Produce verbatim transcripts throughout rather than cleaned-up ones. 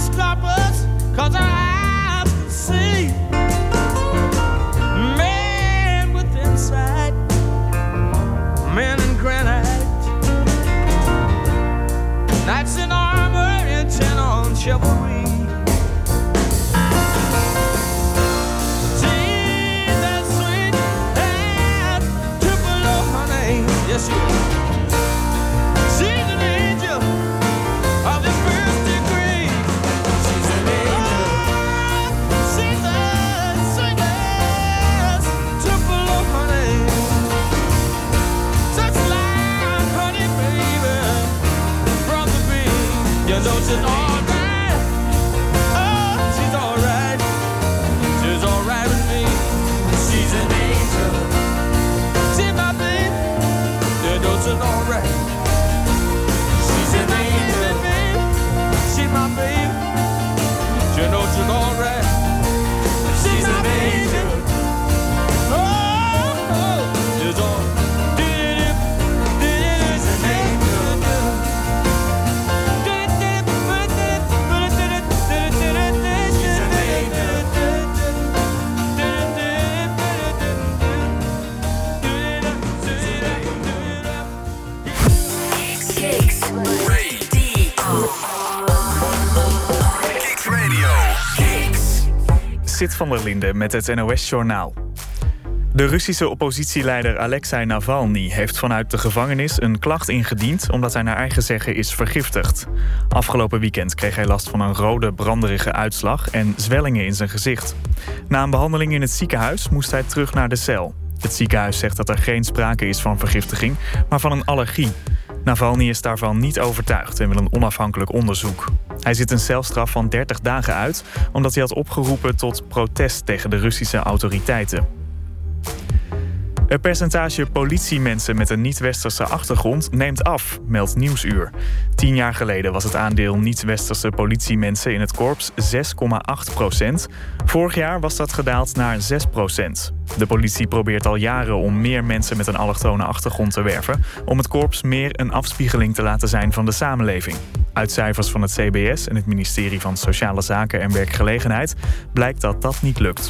stop us, 'cause our eyes can see man with insight, man in granite, knights in armor intent on chivalry. See that sweet and Tupelo honey, yes you are. She's an angel of the first degree. She's an angel. Oh, she's a sweet as Tupelo honey. Such like honey, baby, from the bee. You know she's alright. Oh, she's alright. She's alright with me. She's an angel. She's my baby. You know she's alright. She's an angel, baby. She's my baby. You know she's alright. She's an angel. Oh, oh, she's all. She's an angel. Kicks Radio. Kicks Radio. Kicks. Sid van der Linde met het N O S-journaal. De Russische oppositieleider Alexei Navalny heeft vanuit de gevangenis een klacht ingediend omdat hij naar eigen zeggen is vergiftigd. Afgelopen weekend kreeg hij last van een rode, branderige uitslag en zwellingen in zijn gezicht. Na een behandeling in het ziekenhuis moest hij terug naar de cel. Het ziekenhuis zegt dat er geen sprake is van vergiftiging, maar van een allergie. Navalny is daarvan niet overtuigd en wil een onafhankelijk onderzoek. Hij zit een celstraf van dertig dagen uit omdat hij had opgeroepen tot protest tegen de Russische autoriteiten. Het percentage politiemensen met een niet-westerse achtergrond neemt af, meldt Nieuwsuur. Tien jaar geleden was het aandeel niet-westerse politiemensen in het korps zes komma acht procent. Vorig jaar was dat gedaald naar zes procent. De politie probeert al jaren om meer mensen met een allochtone achtergrond te werven, om het korps meer een afspiegeling te laten zijn van de samenleving. Uit cijfers van het C B S en het ministerie van Sociale Zaken en Werkgelegenheid blijkt dat dat niet lukt.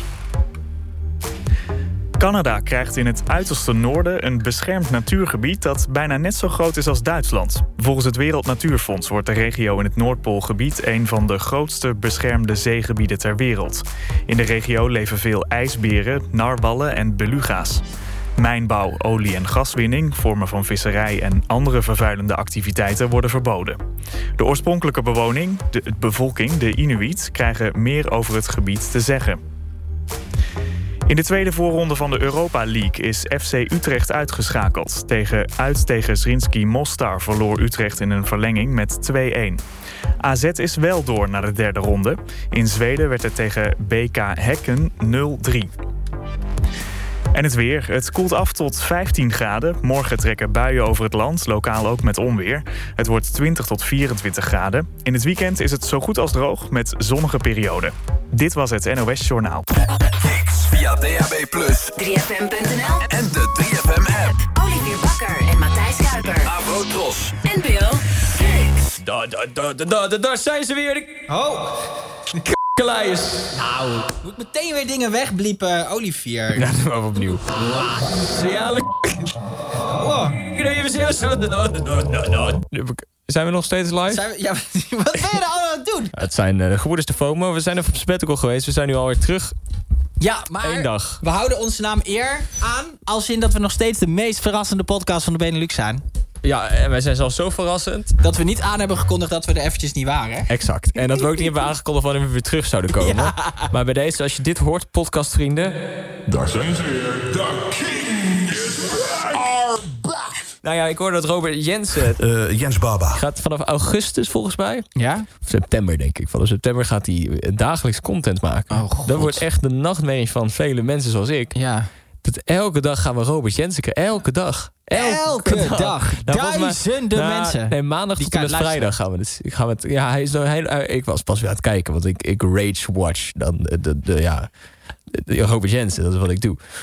Canada krijgt in het uiterste noorden een beschermd natuurgebied dat bijna net zo groot is als Duitsland. Volgens het Wereld Natuurfonds wordt de regio in het Noordpoolgebied een van de grootste beschermde zeegebieden ter wereld. In de regio leven veel ijsberen, narwallen en beluga's. Mijnbouw, olie- en gaswinning, vormen van visserij en andere vervuilende activiteiten worden verboden. De oorspronkelijke bewoning, de bevolking, de Inuit, krijgen meer over het gebied te zeggen. In de tweede voorronde van de Europa League is F C Utrecht uitgeschakeld. Tegen, uit tegen Zrinjski Mostar verloor Utrecht in een verlenging met twee-een. A Z is wel door naar de derde ronde. In Zweden werd het tegen B K Häcken nul-drie. En het weer. Het koelt af tot vijftien graden. Morgen trekken buien over het land, lokaal ook met onweer. Het wordt twintig tot vierentwintig graden. In het weekend is het zo goed als droog met zonnige perioden. Dit was het N O S-journaal. Kicks via D A B plus, drie F M punt N L en de drie F M-app. Olivier Bakker en Matthijs Kuiper. Avo Tros. En Bill. Kicks. Daar, daar, daar, daar, daar, daar zijn ze weer. De Oh, k***lijers. nou, moet meteen weer dingen wegbliepen, Olivier. Ja, doe maar opnieuw. Ja, Oh. zijn we nog steeds live? Zijn we, ja, wat ben je nou allemaal aan het doen? Het zijn uh, de gebroeders de FOMO. We zijn even op sabbatical geweest. We zijn nu alweer terug. Ja, maar Eén dag. we houden onze naam eer aan, als in dat we nog steeds de meest verrassende podcast van de Benelux zijn. Ja, en wij zijn zelfs zo verrassend. Dat we niet aan hebben gekondigd dat we er eventjes niet waren. Exact. En dat we ook niet hebben aangekondigd wanneer we weer terug zouden komen. Ja. Maar bij deze, als je dit hoort, podcastvrienden. Daar zijn ze weer. The Kings are back. Nou ja, ik hoorde dat Robert Jensen Uh, Jens Baba. gaat vanaf augustus volgens mij. Ja? Of september denk ik. Vanaf september gaat hij dagelijks content maken. Oh, God. Dat wordt echt de nachtmerrie van vele mensen zoals ik. Ja. Dat elke dag gaan we Robert Jensen kijken. Elke dag. Elke dag. Nou, volgens mij- Duizenden nou, mensen. Nee, maandag Die tot en met kan luisteren. vrijdag gaan we het. Ik ga het ja, hij is nou heel, eh, ik was pas weer aan het kijken, want ik, ik rage watch dan de, de, de ja, de, de Robert Jensen, dat is wat ik doe.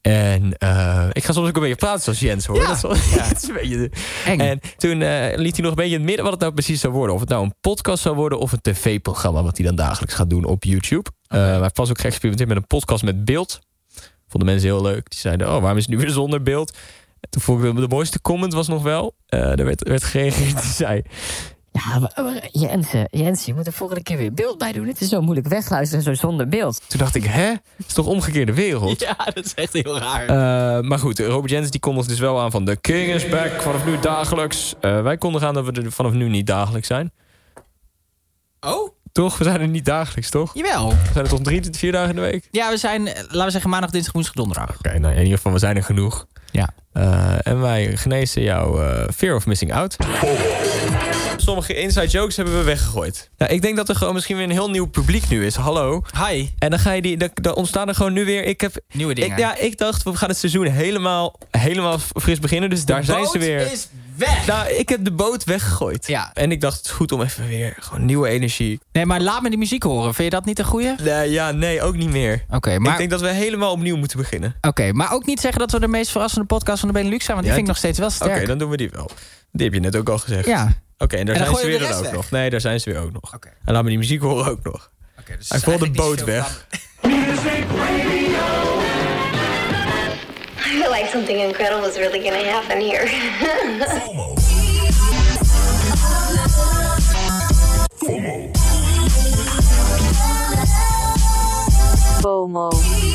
En uh, ik ga soms ook een beetje praten zoals Jens, hoor. Ja. Dat is wel, ja, het is een beetje Eng. En toen uh, liet hij nog een beetje in het midden wat het nou precies zou worden. Of het nou een podcast zou worden of een tv-programma... wat hij dan dagelijks gaat doen op YouTube. Okay. Uh, maar hij heeft pas ook geëxperimenteerd met een podcast met beeld. Vonden mensen heel leuk. Die zeiden, oh, waarom is het nu weer zonder beeld? En toen vond ik de mooiste comment was nog wel... Uh, er werd, werd gereageerd, die zei... Ja, maar, maar Jens, Jens, je moet er volgende keer weer beeld bij doen. Het is zo moeilijk wegluisteren, zo zonder beeld. Toen dacht ik, hè? Het is toch omgekeerde wereld? Ja, dat is echt heel raar. Uh, maar goed, Robert Jens die kondigt dus wel aan van... de king is back, vanaf nu dagelijks. Uh, wij kondigen aan dat we er vanaf nu niet dagelijks zijn. Oh? Toch? We zijn er niet dagelijks, toch? Jawel. We zijn er toch drie tot vier dagen in de week? Ja, we zijn, laten we zeggen, maandag, dinsdag, woensdag, donderdag. Oké, okay, nou in ieder geval, we zijn er genoeg. Ja. Uh, en wij genezen jouw uh, fear of missing out. Sommige inside jokes hebben we weggegooid. Nou, ik denk dat er gewoon misschien weer een heel nieuw publiek nu is. Hallo. Hi. En dan ga je die, dan ontstaan er gewoon nu weer. Ik heb nieuwe dingen. Ik, ja, ik dacht we gaan het seizoen helemaal, helemaal fris beginnen. Dus daar de zijn ze weer. Is weg. Nou, ik heb de boot weggegooid. Ja. En ik dacht het is goed om even weer gewoon nieuwe energie. Nee, maar laat me die muziek horen. Vind je dat niet een goeie? Nee, ja, nee, ook niet meer. Oké, okay, maar ik denk dat we helemaal opnieuw moeten beginnen. Oké, okay, maar ook niet zeggen dat we de meest verrassende podcast van de Benelux zijn, want die ja, vind ik nog steeds wel sterk. Oké, okay, dan doen we die wel. Die heb je net ook al gezegd. Ja. Oké, okay, en daar en zijn ze weer de dan ook weg. nog. Nee, daar zijn ze weer ook nog. Okay. En laat me die muziek horen ook nog. Okay, dus hij valt de boot weg. I feel like something incredible is really gonna happen here. FOMO. FOMO. FOMO.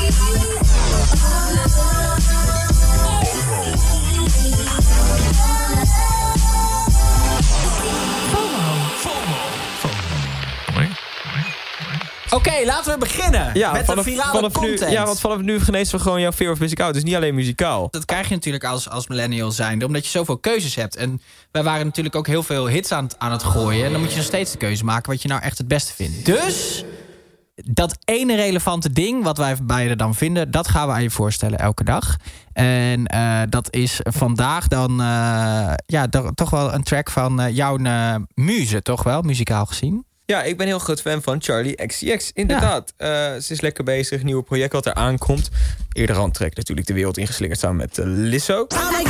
Oké, okay, laten we beginnen ja, met vanaf, de virale vanaf content. Nu, ja, want vanaf nu genezen we gewoon jouw fear of missing out. Dus niet alleen muzikaal. Dat krijg je natuurlijk als, als millennial zijnde, omdat je zoveel keuzes hebt. En wij waren natuurlijk ook heel veel hits aan, aan het gooien. En dan moet je nog steeds de keuze maken wat je nou echt het beste vindt. Dus dat ene relevante ding wat wij beiden dan vinden, dat gaan we aan je voorstellen elke dag. En uh, dat is vandaag dan uh, ja, toch wel een track van uh, jouw uh, muze, toch wel, muzikaal gezien. Ja, ik ben heel groot fan van Charlie X C X. Inderdaad. Ja. Uh, ze is lekker bezig. Nieuwe project wat er aankomt. Eerder aan track natuurlijk de wereld ingeslingerd samen met uh, Lizzo.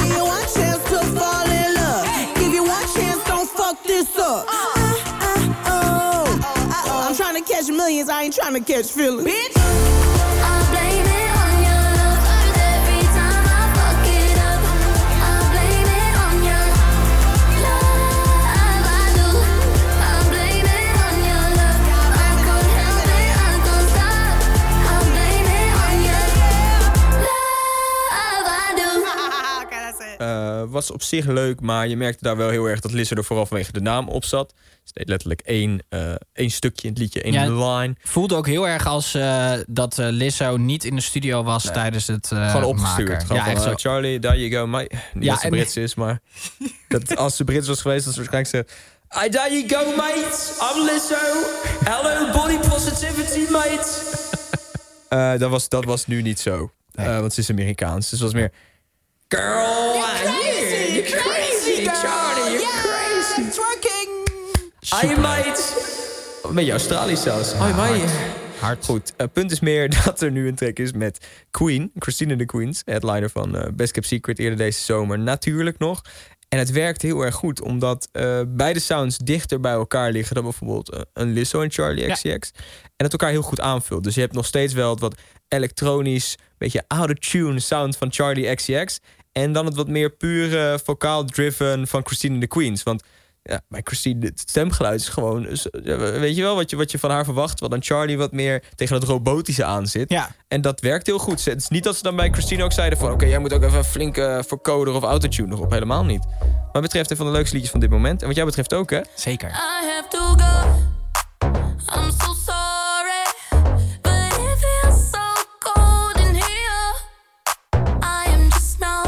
Uh, was op zich leuk, maar je merkte daar wel heel erg dat Lizzo er vooral vanwege de naam op zat. Ze deed letterlijk één, uh, één stukje in het liedje, één ja, line. Voelde ook heel erg als uh, dat uh, Lizzo niet in de studio was nee. tijdens het uh, Gewoon opgestuurd. maken. Gewoon ja, van, uh, Charlie, there you go. My... Niet ja, dat ze Brits is, maar dat als ze Brits was geweest, dat ze waarschijnlijk ze... Hey, there you go, mate. I'm Lizzo. Hello, body positivity, mate. uh, dat, was, dat was nu niet zo. Nee. Uh, want ze is Amerikaans. Dus het was meer... Girl, you're crazy, you're crazy, girl. Charlie, you're yeah, crazy. Twerking. Hi, mate. Een beetje Australisch zelfs. Hi, mate. Hard. Goed, het uh, punt is meer dat er nu een track is met Queen. Christine and the Queens, headliner van uh, Best Kept Secret eerder deze zomer. Natuurlijk nog. En het werkt heel erg goed, omdat uh, beide sounds dichter bij elkaar liggen dan bijvoorbeeld uh, een Lizzo en Charlie X C X. Ja. En het elkaar heel goed aanvult. Dus je hebt nog steeds wel het wat elektronisch, beetje out-of-tune sound van Charlie X C X. En dan het wat meer pure vocaal-driven van Christine and the Queens. Want ja, bij Christine, het stemgeluid is gewoon... Weet je wel, wat je, wat je van haar verwacht... Terwijl dan Charlie wat meer tegen het robotische aan zit. Ja. En dat werkt heel goed. Het is niet dat ze dan bij Christine ook zeiden van... Oké, okay, jij moet ook even een flinke vocoder of autotune erop. Helemaal niet. Wat betreft een van de leukste liedjes van dit moment. En wat jou betreft ook, hè? Zeker. I have to go. I'm so sorry. But it feels so cold in here. I am just now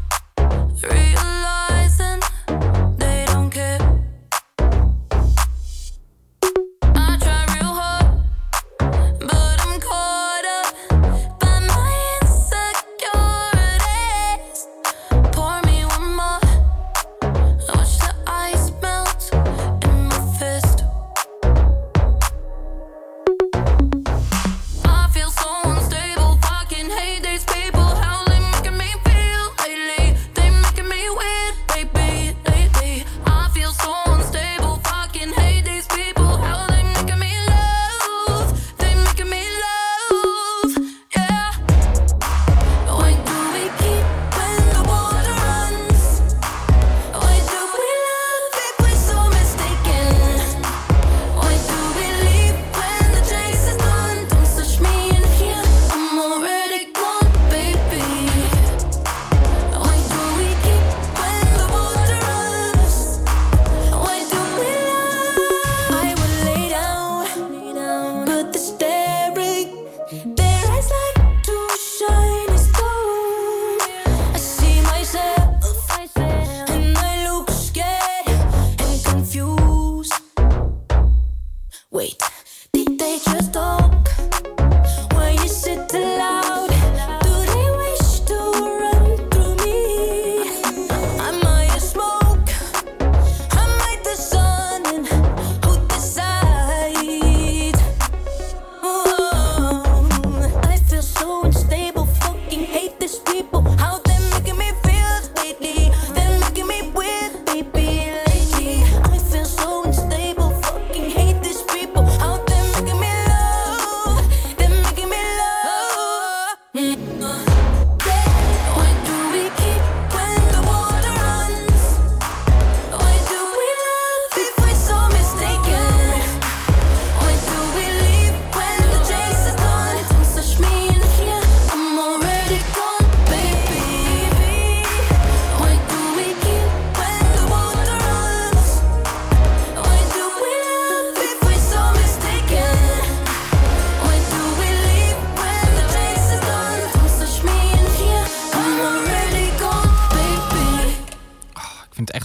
realizing they don't care. I try real hard, but I'm caught up by my insecurities. Pour me one more. Watch the ice melt in my fist.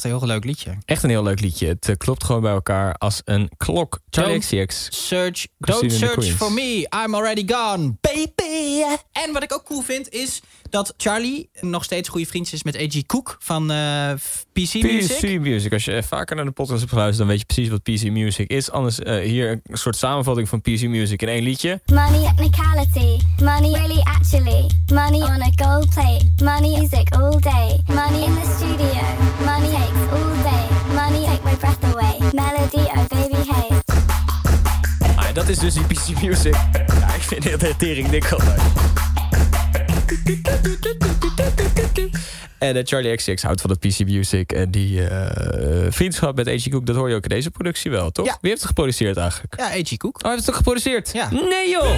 een heel leuk liedje. Echt een heel leuk liedje. Het uh, klopt gewoon bij elkaar als een klok. Charlie X C X. Search, don't search for me, I'm already gone, baby. En wat ik ook cool vind is dat Charlie nog steeds goede vriendjes is met A G Cook van uh, P C Music. P C Music. Als je vaker naar de podcast hebt geluisterd, dan weet je precies wat P C Music is. Anders uh, hier een soort samenvatting van P C Music in één liedje. Money technicality, money really actually, money on a gold plate, money music all day, money in the studio, money takes all day, money take my breath away, melody oh baby hey. Ah, dat is dus die P C Music. Ja, ik vind het heel tering dik altijd. En uh, Charlie X C X houdt van het P C Music. En die uh, vriendschap met A G Cook, dat hoor je ook in deze productie wel, toch? Ja. Wie heeft het geproduceerd eigenlijk? Ja, A G Cook. Oh, hij heeft het toch geproduceerd? Ja. Nee, joh!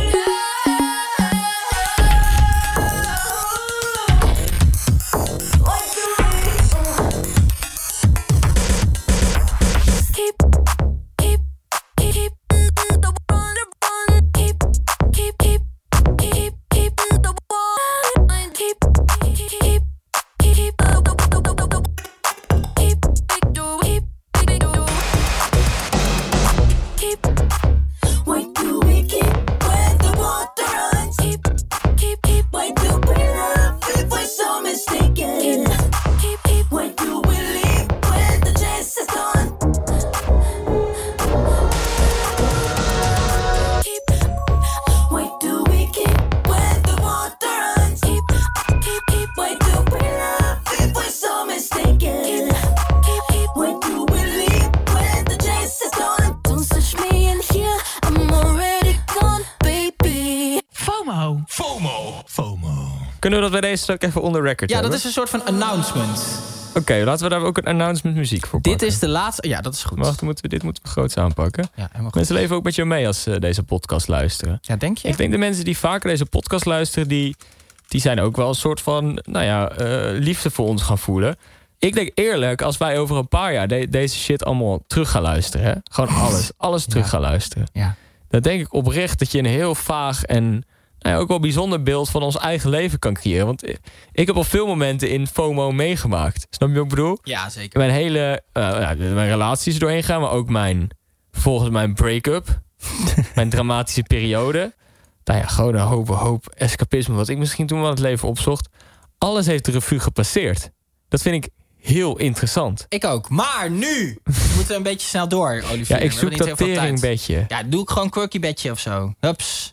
Kunnen we dat bij deze ook even onder record Ja, hebben? dat is een soort van announcement. Oké, okay, laten we daar ook een announcement muziek voor pakken. Dit is de laatste... Ja, dat is goed. Wacht, moeten we, dit moeten we groots aanpakken. Ja, helemaal goed. Mensen leven ook met je mee als uh, deze podcast luisteren. Ja, denk je? Ik denk de mensen die vaker deze podcast luisteren... die, die zijn ook wel een soort van nou ja, uh, liefde voor ons gaan voelen. Ik denk eerlijk, als wij over een paar jaar... De, deze shit allemaal terug gaan luisteren. Hè? Gewoon alles, alles terug ja. gaan luisteren. Ja. Dan denk ik oprecht dat je een heel vaag en... Nou ja, ook wel bijzonder beeld van ons eigen leven kan creëren. Want ik heb al veel momenten in FOMO meegemaakt. Snap je wat ik bedoel? Ja, zeker. Mijn hele uh, ja, mijn relaties doorheen gaan, maar ook mijn, volgens mijn break-up. Mijn dramatische periode. Nou ja, gewoon een hoop, hoop escapisme wat ik misschien toen wel het leven opzocht. Alles heeft de revue gepasseerd. Dat vind ik heel interessant. Ik ook. Maar nu moeten we een beetje snel door, Olivier. Ja, ik zoek dat teringbedje. Ja, doe ik gewoon quirky bedje of zo. Hups.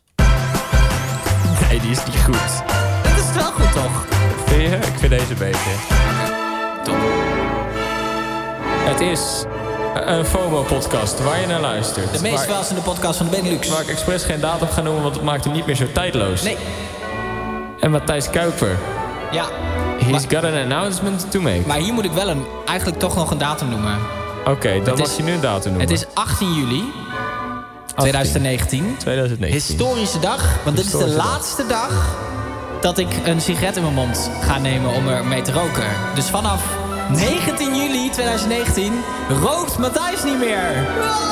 Nee, die is niet goed. Dat is wel goed, toch? Vind je? Ik vind deze beter. Top. Het is een FOMO-podcast waar je naar luistert. De meest welzende podcast van de Benelux. Waar ik expres geen datum ga noemen, want het maakt hem niet meer zo tijdloos. Nee. En Matthijs Kuiper. Ja. He's maar, got an announcement to make. Maar hier moet ik wel een, eigenlijk toch nog een datum noemen. Oké, okay, dan mag is, je nu een datum noemen. Het is achttien juli. twintig negentien. twintig negentien. Historische dag, want dit is de laatste dag dat ik een sigaret in mijn mond ga nemen om er mee te roken. Dus vanaf negentien juli twintig negentien rookt Matthijs niet meer.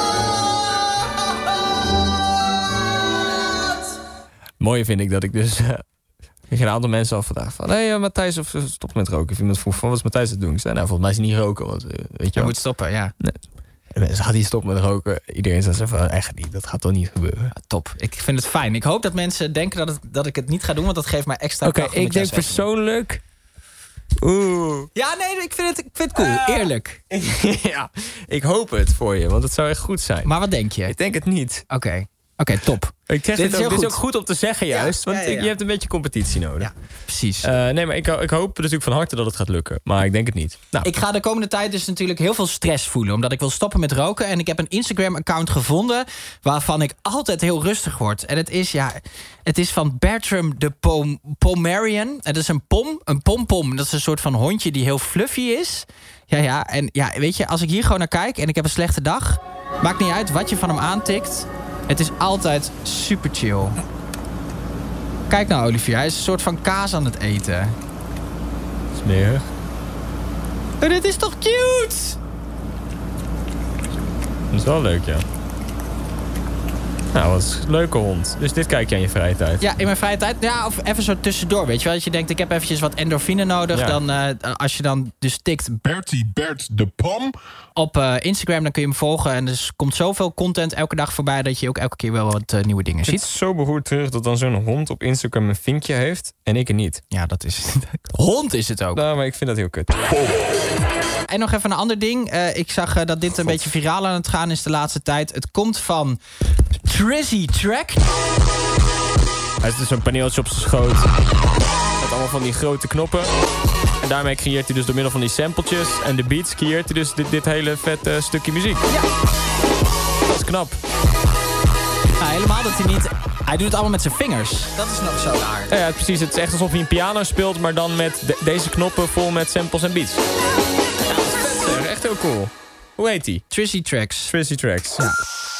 Mooie vind ik dat ik dus... Uh, ik een aantal mensen al vandaag van... Hé, hey, Matthijs, of stop met roken. Of iemand vroeg van, wat is Matthijs het doen? Ik zei, nou, volgens mij is hij niet roken. Want, uh, weet je, je moet stoppen, ja. Nee. En mensen gaat hij stoppen met roken. Iedereen zegt van, echt niet, dat gaat toch niet gebeuren. Ja, top. Ik vind het fijn. Ik hoop dat mensen denken dat, het, dat ik het niet ga doen, want dat geeft mij extra Oké, okay, ik denk persoonlijk... Oeh. Ja, nee, ik vind het, ik vind het cool. Uh, Eerlijk. Ja, ik hoop het voor je, want het zou echt goed zijn. Maar wat denk je? Ik denk het niet. Oké. Oké, okay, top. Ik zeg dit, dit, is ook, dit goed. is ook goed om te zeggen juist, ja, want ja, ja, ja. je hebt een beetje competitie nodig. Ja, precies. Uh, nee, maar ik, ik hoop natuurlijk van harte dat het gaat lukken, maar ik denk het niet. Nou. Ik ga de komende tijd dus natuurlijk heel veel stress voelen, omdat ik wil stoppen met roken. En ik heb een Instagram-account gevonden waarvan ik altijd heel rustig word. En het is, ja, het is van Bertram de Pom Pomerian. Het is een pom, een pompom. Dat is een soort van hondje die heel fluffy is. Ja, ja, en ja, weet je, als ik hier gewoon naar kijk en ik heb een slechte dag, maakt niet uit wat je van hem aantikt. Het is altijd super chill. Kijk nou, Olivier. Hij is een soort van kaas aan het eten. Smerig. Oh, dit is toch cute? Dat is wel leuk, ja. Nou, wat is een leuke hond. Dus dit kijk je aan je vrije tijd. Ja, in mijn vrije tijd. Ja, of even zo tussendoor, weet je wel. Dat je denkt, ik heb eventjes wat endorfine nodig. Ja. Dan, uh, als je dan dus tikt Bertie Bert de Pom. op uh, Instagram, dan kun je hem volgen. En er komt zoveel content elke dag voorbij... dat je ook elke keer wel wat uh, nieuwe dingen Het ziet. is zo beroerd terug dat dan zo'n hond op Instagram een vinkje heeft... en ik er niet. Ja, dat is... Hond is het ook. Nou, maar ik vind dat heel kut. En nog even een ander ding. Uh, ik zag uh, dat dit een beetje viraal aan het gaan is de laatste tijd. Het komt van Trizzy Track. Hij heeft dus zo'n paneeltje op zijn schoot. Met allemaal van die grote knoppen. En daarmee creëert hij dus door middel van die sampletjes en de beats... creëert hij dus dit, dit hele vette stukje muziek. Ja. Dat is knap. Ja, helemaal dat hij niet... Hij doet het allemaal met zijn vingers. Dat is nog zo raar. Ja, ja, precies. Het is echt alsof hij een piano speelt... maar dan met de- deze knoppen vol met samples en beats. Ja, dat is vet zeg. Echt heel cool. Hoe heet hij? Trizzy Tracks. Trizzy Tracks. Ja.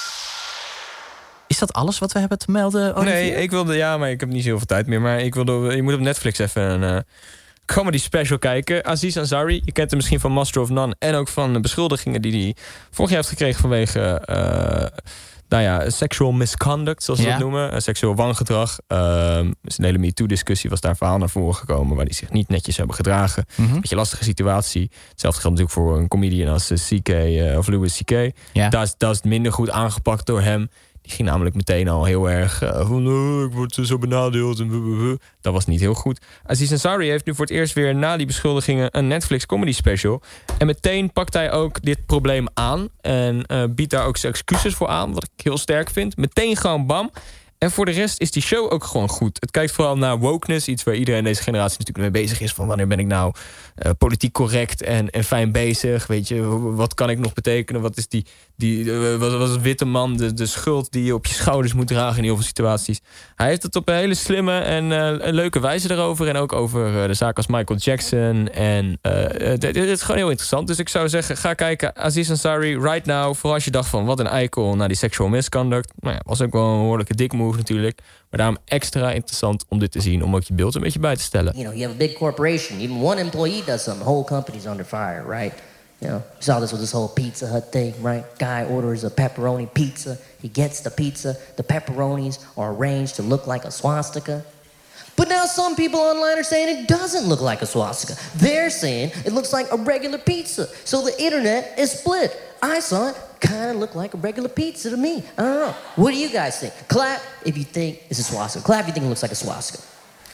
Is dat alles wat we hebben te melden, Olivier? Nee, ik wilde... Ja, maar ik heb niet zoveel tijd meer. Maar ik wilde... Je moet op Netflix even een... Uh, comedy special kijken. Aziz Ansari, je kent hem misschien van Master of None... en ook van de beschuldigingen die hij vorig jaar heeft gekregen... vanwege uh, nou ja, sexual misconduct, zoals ze Ja. dat noemen. Uh, seksueel wangedrag. Uh, dus een hele MeToo-discussie was daar verhaal naar voren gekomen... waar die zich niet netjes hebben gedragen. Mhm. Beetje lastige situatie. Hetzelfde geldt natuurlijk voor een comedian als uh, C K uh, of Louis C K. Ja. Daar is, daar is het minder goed aangepakt door hem... Die ging namelijk meteen al heel erg uh, van... Oh, ik word zo benadeeld en blablabla. Dat was niet heel goed. Aziz Ansari heeft nu voor het eerst weer... na die beschuldigingen een Netflix comedy special. En meteen pakt hij ook dit probleem aan. En uh, biedt daar ook zijn excuses voor aan. Wat ik heel sterk vind. Meteen gewoon bam. En voor de rest is die show ook gewoon goed. Het kijkt vooral naar wokeness. Iets waar iedereen deze generatie natuurlijk mee bezig is. Van wanneer ben ik nou uh, politiek correct en, en fijn bezig? Weet je, wat kan ik nog betekenen? Wat is die, die uh, wat, wat is een witte man? De, de schuld die je op je schouders moet dragen in heel veel situaties. Hij heeft het op een hele slimme en uh, een leuke wijze erover. En ook over uh, de zaak als Michael Jackson. En het uh, is gewoon heel interessant. Dus ik zou zeggen, ga kijken. Aziz Ansari, right now. Vooral als je dacht van, wat een eikel naar die sexual misconduct. Nou ja, was ook wel een behoorlijke dik move natuurlijk. Maar daarom extra interessant om dit te zien. Om ook je beeld een beetje bij te stellen. You know, you have a big corporation. Even one employee does something, the whole company's under fire, right? You know, you saw this with this whole Pizza Hut thing, right? Guy orders a pepperoni pizza. He gets the pizza. The pepperonis are arranged to look like a swastika. But now some people online are saying it doesn't look like a swastika. They're saying it looks like a regular pizza. So the internet is split. I saw it. Kind of looked like a regular pizza to me. I don't know. What do you guys think? Clap if you think it's a swastika. Clap if you think it looks like a swastika.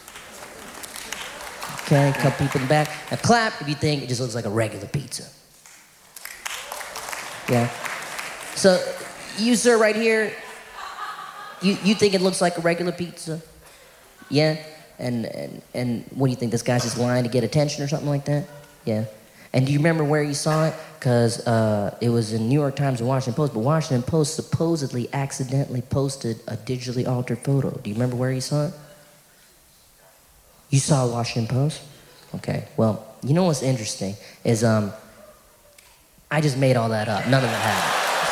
Okay, a couple people in the back. Now clap if you think it just looks like a regular pizza. Yeah. So, you sir right here, you, you think it looks like a regular pizza? Yeah? And, and, and what do you think? This guy's just lying to get attention or something like that? Yeah. And do you remember where you saw it? Because uh, it was in New York Times and Washington Post, but Washington Post supposedly accidentally posted a digitally altered photo. Do you remember where you saw it? You saw Washington Post? Okay, well, you know what's interesting is um, I just made all that up. None of it happened.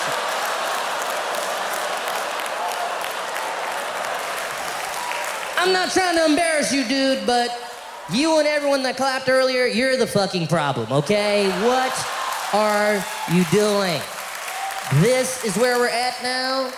I'm not trying to embarrass you, dude, but you and everyone that clapped earlier, you're the fucking problem, okay? What are you doing? This is where we're at now?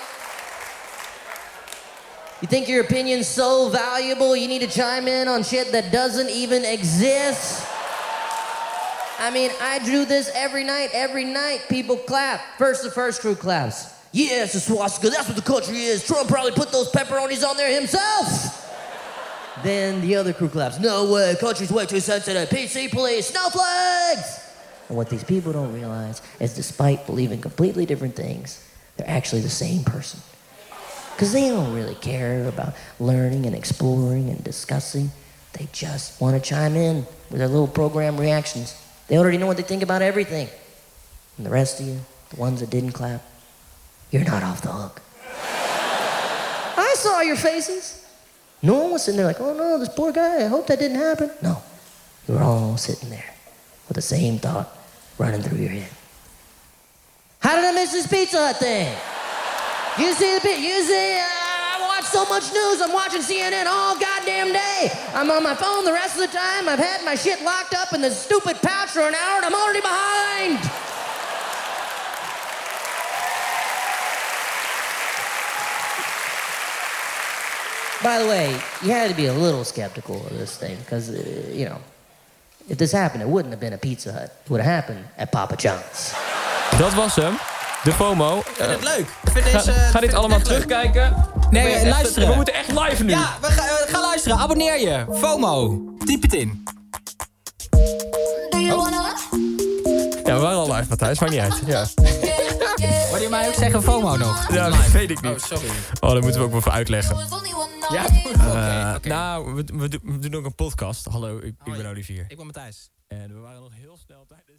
You think your opinion's so valuable you need to chime in on shit that doesn't even exist? I mean, I do this every night. Every night, people clap. First, the first crew claps. Yeah, it's a swastika. That's what the country is. Trump probably put those pepperonis on there himself. Then the other crew claps. No way, country's way too sensitive. P C police, snowflakes! And what these people don't realize is despite believing completely different things, they're actually the same person. Because they don't really care about learning and exploring and discussing. They just want to chime in with their little program reactions. They already know what they think about everything. And the rest of you, the ones that didn't clap, you're not off the hook. I saw your faces. No one was sitting there like, oh no, this poor guy, I hope that didn't happen. No, you were all sitting there with the same thought running through your head. How did I miss this Pizza Hut thing? You see the bit, you see, uh, I watch so much news, I'm watching C N N all goddamn day. I'm on my phone the rest of the time, I've had my shit locked up in this stupid pouch for an hour and I'm already behind. By the way, you had to be a little skeptical of this thing, because, uh, you know, if this happened, it wouldn't have been a Pizza Hut. It would have happened at Papa John's. Dat was hem. De FOMO. Ik vind het leuk. Ik vind Ga, deze, ga dit allemaal terugkijken? Nee, echt, luisteren. We moeten echt live nu. Ja, we gaan, uh, ga luisteren. Abonneer je. FOMO. Typ het in. Oh. Ja, we waren al live, Matthijs. Maakt niet uit. Ja. Wil je mij ook zeggen FOMO nog? Ja, dat weet ik niet. Oh, sorry. Oh, dat moeten we ook wel even uitleggen. Ja, Uh, okay, okay. Nou, we, we, doen, we doen ook een podcast. Hallo, ik, ik ben Olivier. Ik ben Matthijs. En we waren nog heel snel tijdens...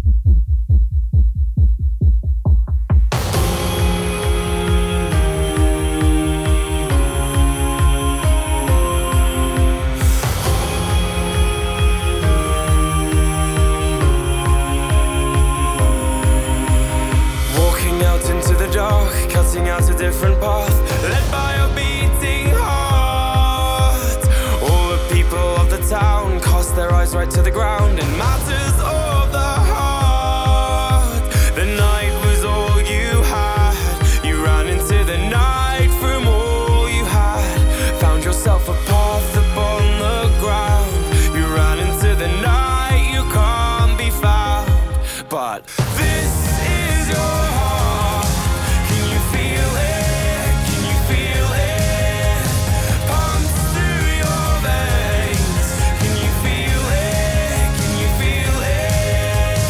Walking out into the dark, cutting out a different path, led by a beating heart. All the people of the town cast their eyes right to the ground in matters of the heart. The night was all you had. You ran into the night from all you had. Found yourself a path upon the ground. You ran into the night, you can't be found. But this is your heart. Can you feel it? Can you feel it? Pumps through your veins. Can you feel it? Can you feel it?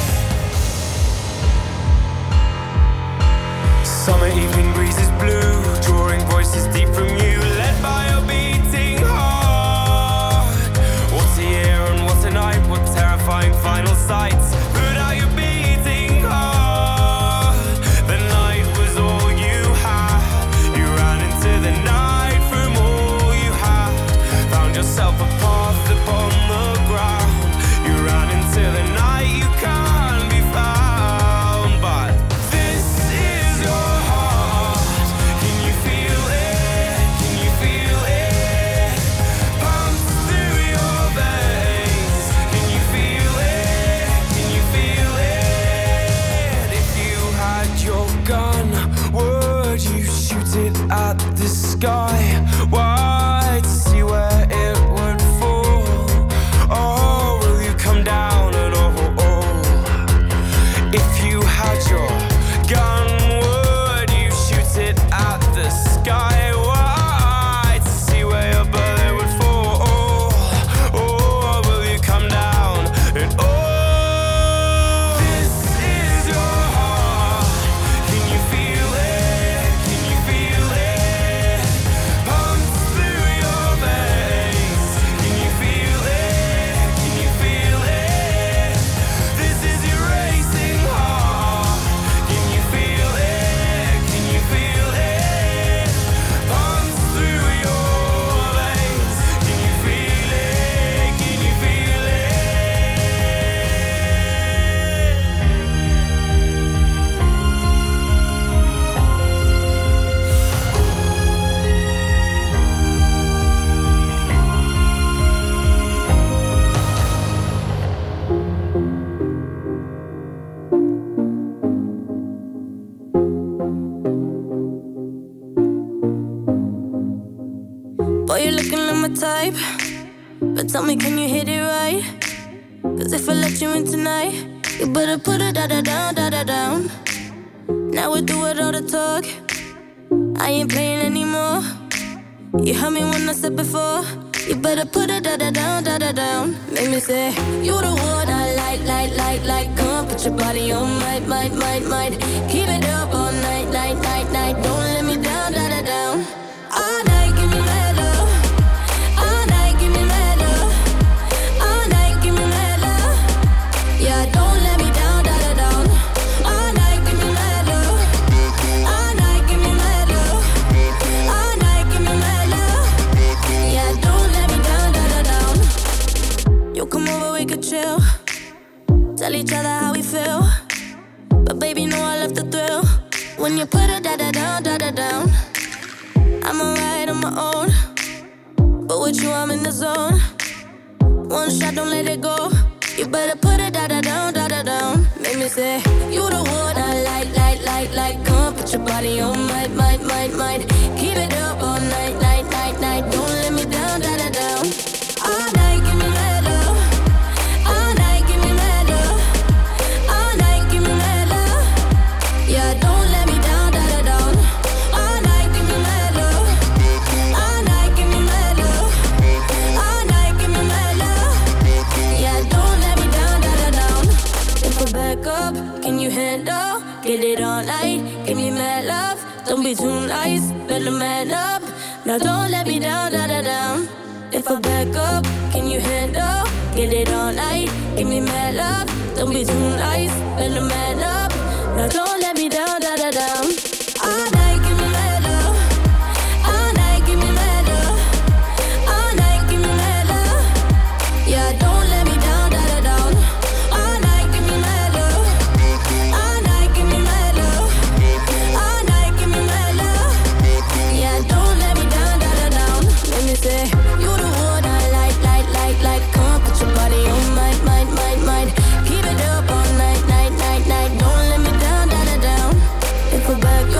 Summer evening breezes blue, drawing voices deep from you, led by a beating heart. What a year and what a night, what terrifying final sights. Put out your beating heart. The night was all you had. You ran into the night from all you had. Found yourself a path upon the ground. You ran into the night, you can't be found. But this is your heart. Can you feel it? Can you feel it? Pumps through your veins. Can you feel it? Can you feel it? If you had your gun, would you shoot it at the sky? Why? To see where it would fall? Or will you come down at all? If you had your gun, would you shoot it at the sky? Why? To see where your bullet would fall? Or will you come down at all? This is your heart. Can you feel it? Can you feel it? Pumps through your veins. Can you feel it? Can you feel it? This is your racing heart. Can you feel it? Can you feel it? Pumps through your veins. Can you feel it? Can you feel it? Boy, you're looking like my type. But tell me, can you hit it right? Cause if I let you in tonight, you better put it da da down, da da down. Now we do it all the talk. I ain't playing anymore. You heard me when I said before. You better put it da da down, da da down. Make me say, you the one I like, like, like, like. Come put your body on, might, might, might, might. Keep it up all night, night, night, night. Don't let me down, da da down. All night, give me mad love. All night, give me mad love. All night, give me mad love. Yeah, don't let me down, da da down. All night, give me mad love. All night, give me mad love. All night, give me mad love. Yeah, don't let me down, da da down. You come over, we could chill. Tell each other how we feel. But baby, know I love the thrill. When you put it da da down, da da down. I'm alright on my own, but with you I'm in the zone. One shot, don't let it go. You better put it da da down, da da down. Make me say, you the one I like, like, like, like. Come put your body on, might, might, might, might. Keep it up all night, night, night, night. night, don't let me down, da da down. All night, give me mad love. All night, give me mad love. All night, give me mad love. Yeah, don't let me down, da da down. All night, give me mad love. All night, give me mad love. All night, give me mad love. Yeah, don't let me down, da da down. If I back up, can you handle? Get it all night, give me mad love. Don't be too nice, better man up. Now don't let me down, da da down. If I back up, can you handle? Get it all night, give me mad love. Don't be too nice, better man up. Now don't let me down, da da down. All night, give me mad love. All night, give me mad love. All night, give me mad love. Yeah, don't let me down, da da down. All night, give me mad love. All night, give me mad love. All night, give me mad love. Yeah, don't let me down, da da down. Let me say, you the one I like, like, like, like. Come on, put your body on mine, mine, mine, mine. Keep it up all night, night, night, night. Don't let me down, da da down. If I back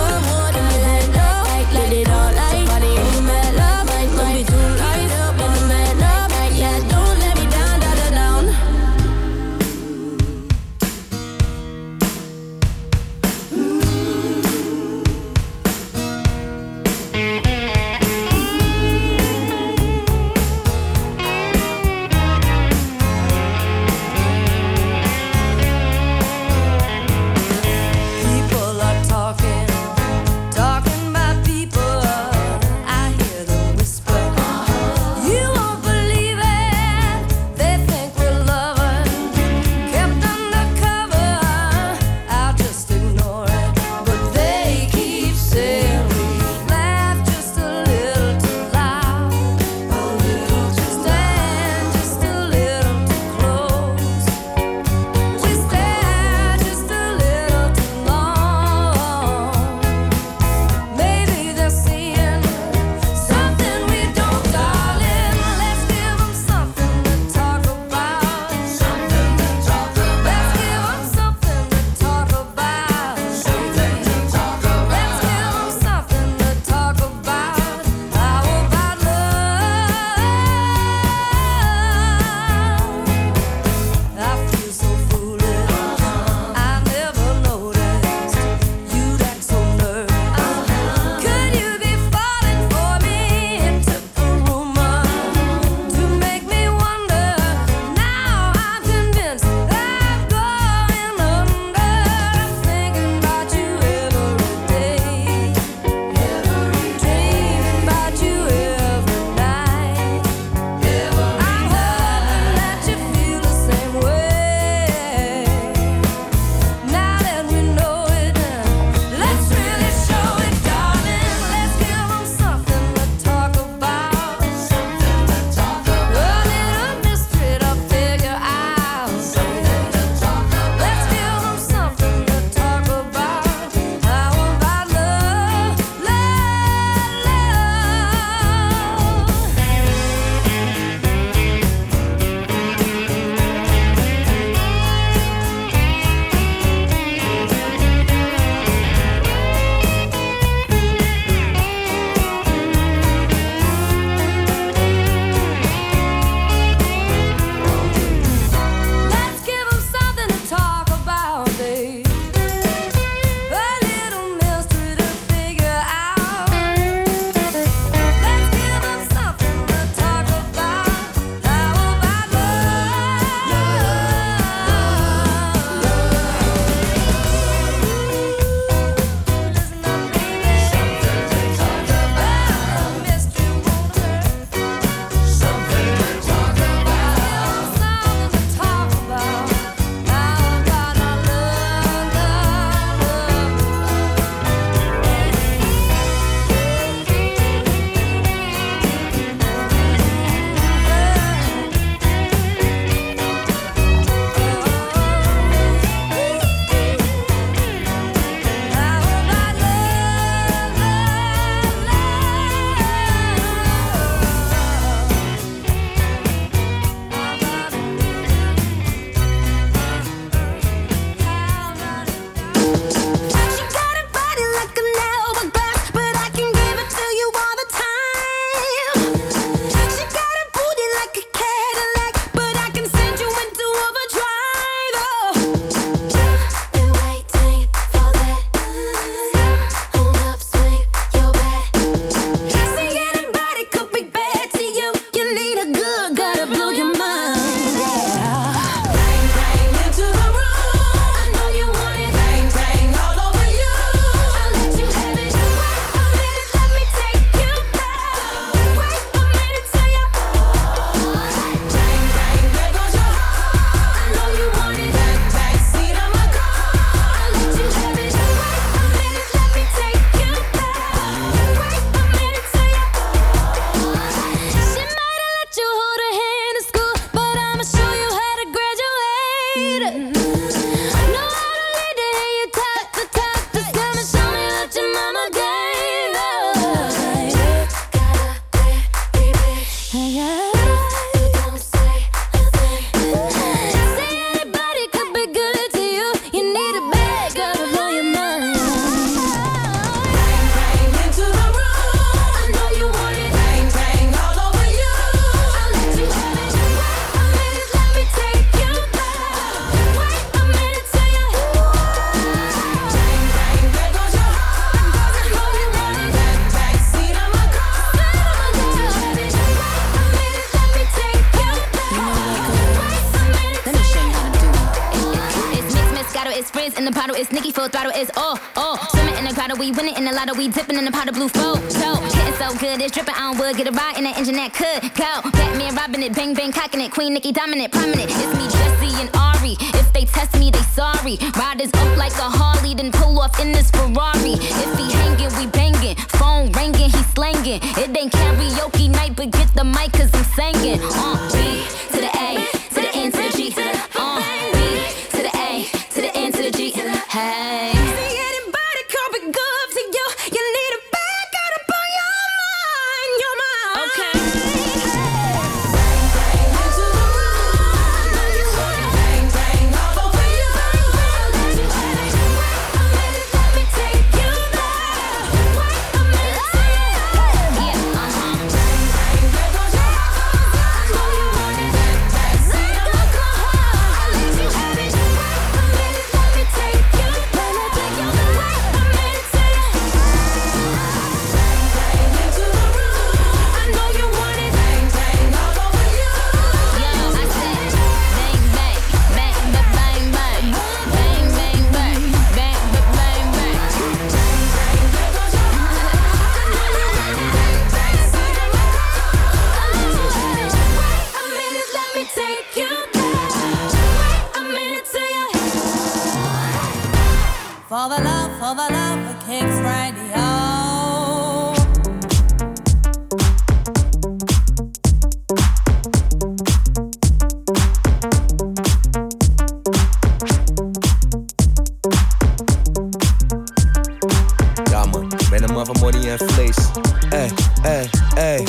full throttle is oh, oh. Swimming in the grotto, we winning in the lotto, we dipping in the pot of blue flow. So, getting so good, it's dripping on wood. Get a ride in the engine that could go. Batman robbing it, bang bang cocking it. Queen Nicki dominant, prominent. It's me, Jesse and Ari. If they test me, they sorry. Riders up like a Harley, then pull off in this Ferrari. If he hanging, we banging. Phone ringing, he slanging. It ain't karaoke night, but get the mic cause I'm singing. Uh, B to the A, to the N to the G, to the uh, B to the A, to the N to the G. Hey. See anybody coming good to you? You need a back out up on your mind, your mind. Okay. For the love, for the love, the Kicks Radio. Ja man, ben een man van money en vlees. Ey, ey, ey.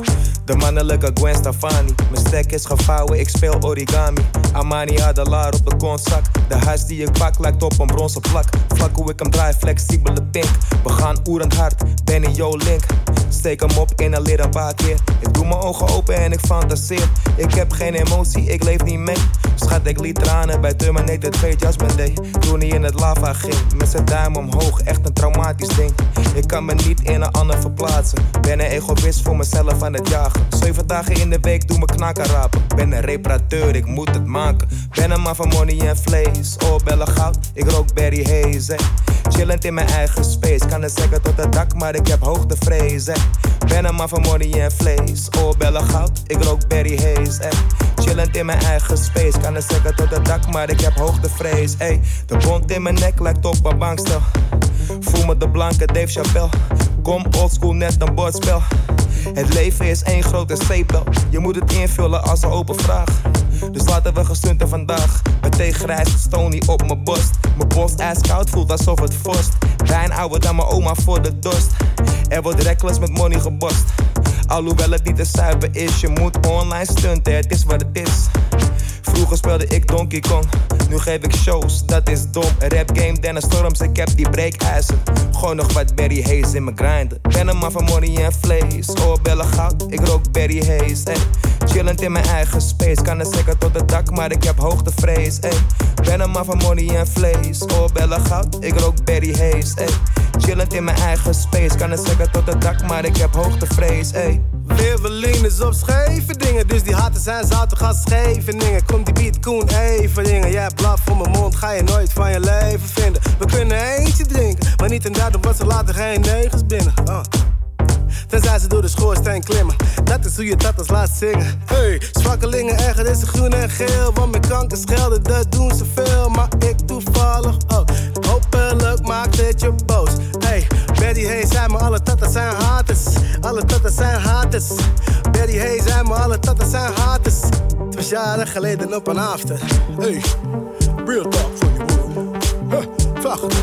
De mannelijke Gwen Stefani. Mijn stek is gevouwen, ik speel origami. Amani Adelaar op de kontzak. De huis die ik pak lijkt op een bronzen plak. Vlak hoe ik hem draai, flexibele pink. We gaan oerend hard, Benny Jo Link. Steek hem op in een leer een paar keer. Ik doe mijn ogen open en ik fantaseer. Ik heb geen emotie, ik leef niet mee. Schat, ik liet tranen bij Terminator twee Judgment Day. Toen hij in het lava ging, met zijn duim omhoog, echt een traumatisch ding. Ik kan me niet in een ander verplaatsen. Ben een egoïst voor mezelf aan het jagen. Zeven dagen in de week doe me knakken rapen. Ben een reparateur, ik moet het maken. Ben een man van money en vlees. Oorbellen goud, ik rook Barry Hayes. Hey. Chillend in mijn eigen space. Kan het zeggen tot het dak, maar ik heb hoogtevrees. Hey. Ben een man van money en vlees. Oorbellen goud, ik rook Barry Hayes. Hey. Chillend in mijn eigen space. Kan het zeggen tot het dak, maar ik heb hoogtevrees. Hey. De bond in mijn nek lijkt op een bankstel. Voel me de blanke Dave Chappelle. Kom oldschool, net een bordspel. Het leven is één grote zeepbel. Je moet het invullen als een open vraag. Dus laten we gestunten vandaag. Met thee grijs, Stony op mijn borst. Mijn borst ijskoud voelt alsof het vorst. Wijn ouder dan mijn oma voor de dorst. Er wordt reckless met money gebost. Alhoewel het niet te zuipen is. Je moet online stunten, het is wat het is. Vroeger speelde ik Donkey Kong. Nu geef ik shows, dat is dom. Een rap game, Dennis Storms, ik heb die breekijzer. Gooi nog wat Barry Hayes in mijn grinder. Ben een man van money en vlees. Oorbellen goud, ik rook Barry Hayes. Ey. Chillend in mijn eigen space. Kan het zeggen tot het dak, maar ik heb hoogtevrees. Ey. Ben een man van money en vlees. Oorbellen goud, ik rook Barry Hayes. Ey. Chillend in mijn eigen space. Kan het zeggen tot het dak, maar ik heb hoogtevrees. Ey. Leveling is op scheve dingen, dus die haten zijn zoutig als Scheveningen. Komt die beat Koen even dingen, jij blaf voor mijn mond, ga je nooit van je leven vinden. We kunnen eentje drinken, maar niet inderdaad omdat ze laten geen negens binnen. Oh. Tenzij ze door de schoorsteen klimmen, dat is hoe je dat als laat zingen. Hey, zwakkelingen erger is groen en geel, want met kanker schelden, dat doen ze veel. Maar ik toevallig ook, hopelijk maakt het je boos. Hey, Barry Hayes zei me, alle tatas zijn haters. Alle tatas zijn haters. Barry Hayes zei me, alle tatas zijn haters. Het was jaren geleden op een after. Hey, real talk voor je broer. Huh, vraag het.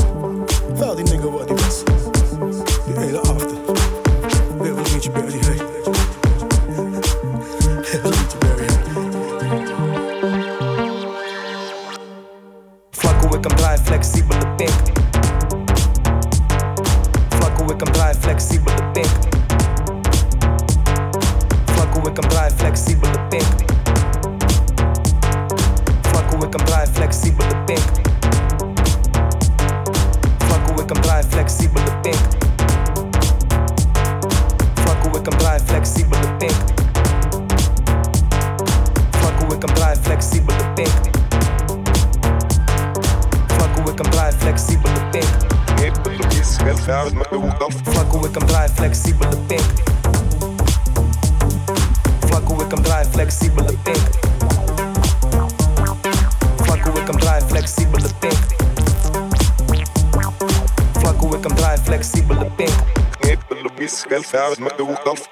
Wel die nigga wat die was. Die hele after. Weer wat liedje Barry Hayes. Heel liedje Barry Hayes. Vlak hoe ik hem draai, flexibele pink. Vlak hoe ik hem draai, flexibele pink. Vlak hoe ik hem draai, flexibele pink. Vlak hoe ik hem draai, flexibele pink. Vlak hoe ik hem draai, flexibele pink. Vlak hoe ik hem draai, flexibele pink. Vlak hoe ik hem draai, flexibele pink. Vlak hoe ik hem draai, vuist met de hoed af. Vlak hoe ik hem draai, flexibele pink. Vlak hoe ik hem draai, flexibele pink. Vlak hoe ik hem draai, flexibele pink. Vlak hoe ik hem draai, flexibele pink. Knipele bies, vuist met de hoed af.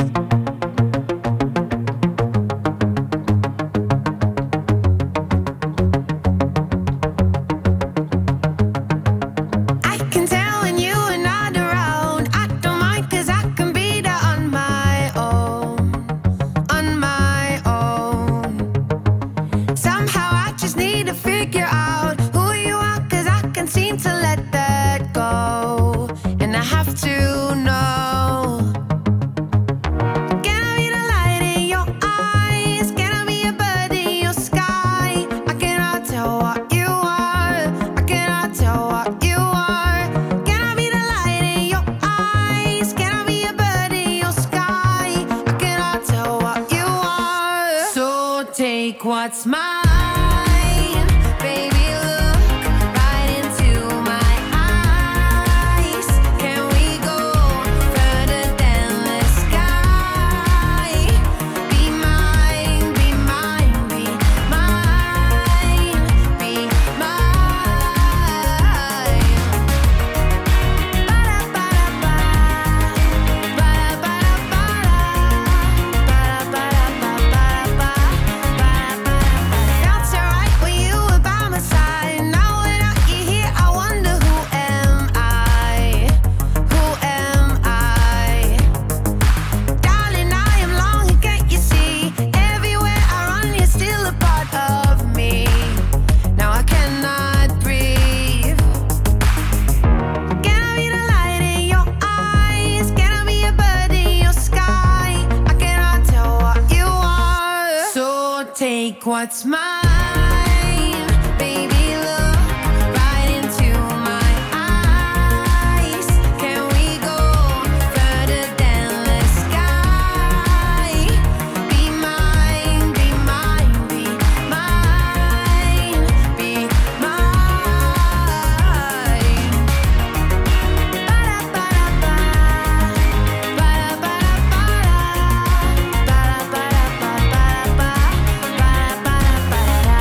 What's mine, baby, look right into my eyes. Can we go further than the sky? Be mine, be mine, be mine, be mine. Ba-da-ba-da-ba, ba-da-ba-da-ba-da, felt so right when you were by my side. Now without you here, I wonder who am I? Who am I? Darling, I am longing, can't you see? Everywhere I run, you're still a part of me. Now I cannot breathe. Can I be the light in your eyes? Can I be a bird in your sky? I cannot tell what you are. So take what's mine, baby, look right into my eyes. Can we go further than the sky? Be mine, be mine, be mine, be mine. Ba-da-ba-da-ba, ba-da-ba-da-ba-da, ba-da-ba-da-ba-ba-ba, ba-da-ba-da-ba-da.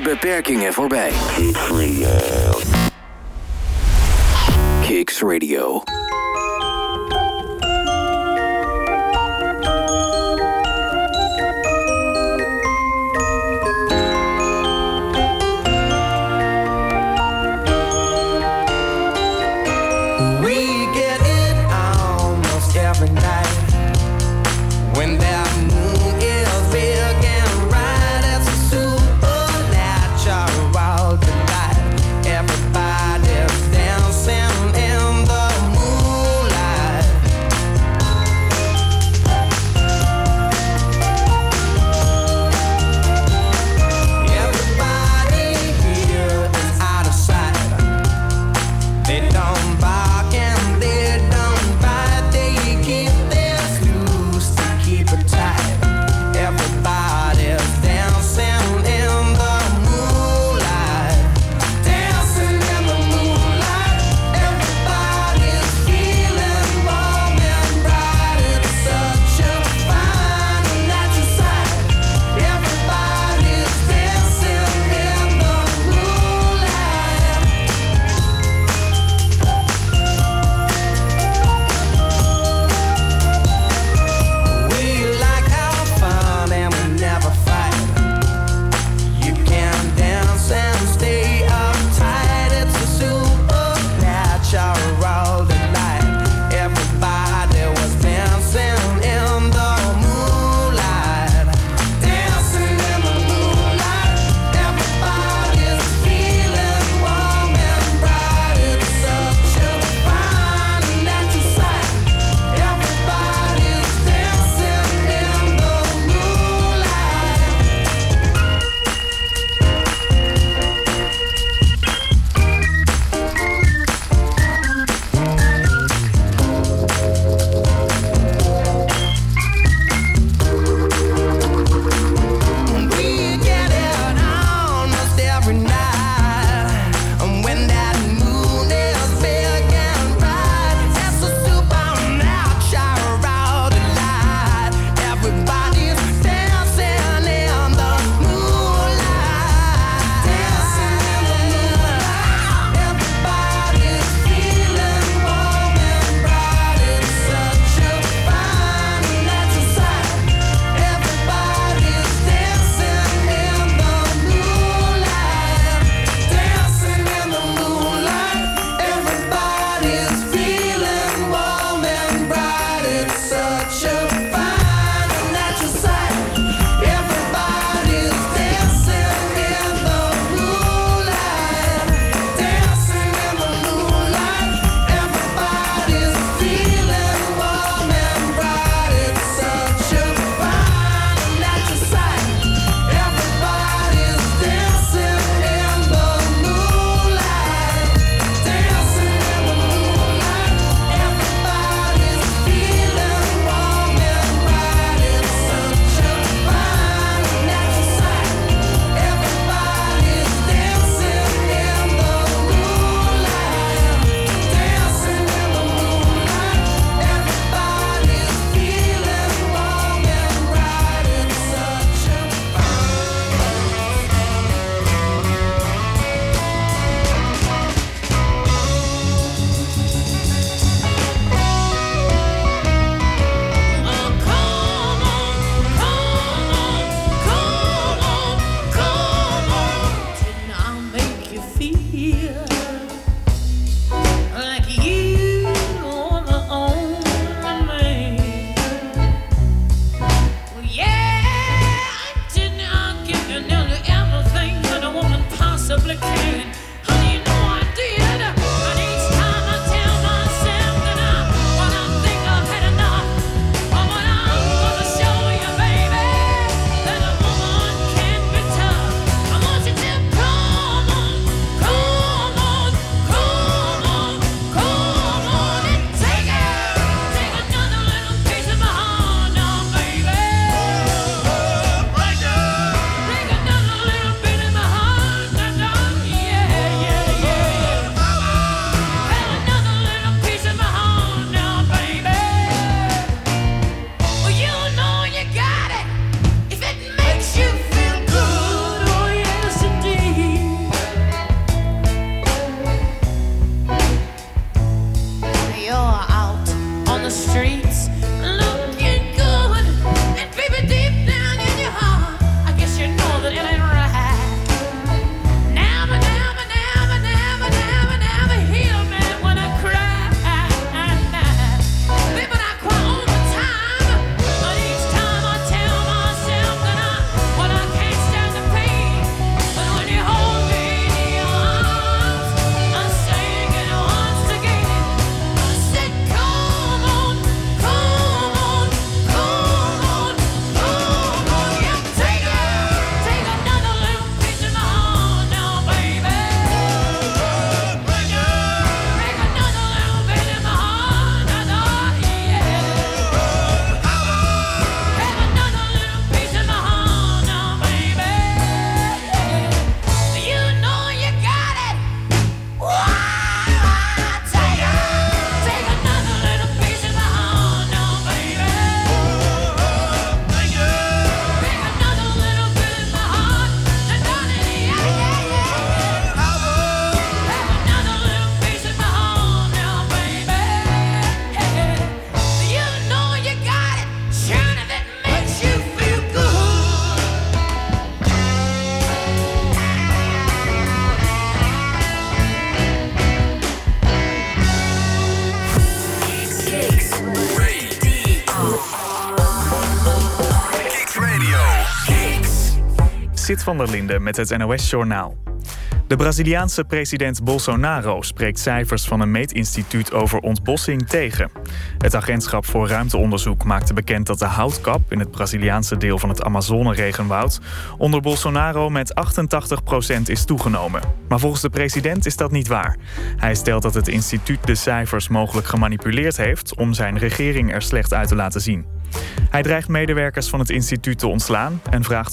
de beperkingen voorbij. Kicks Radio. We get it almost every night when that moon is big and bright. It's a supernatural delight. Everybody's dancing in the moonlight. Sit van der Linde met het N O S-journaal. De Braziliaanse president Bolsonaro spreekt cijfers van een meetinstituut over ontbossing tegen. Het agentschap voor ruimteonderzoek maakte bekend dat de houtkap in het Braziliaanse deel van het Amazone-regenwoud onder Bolsonaro met achtentachtig procent is toegenomen. Maar volgens de president is dat niet waar. Hij stelt dat het instituut de cijfers mogelijk gemanipuleerd heeft om zijn regering er slecht uit te laten zien. Hij dreigt medewerkers van het instituut te ontslaan en vraagt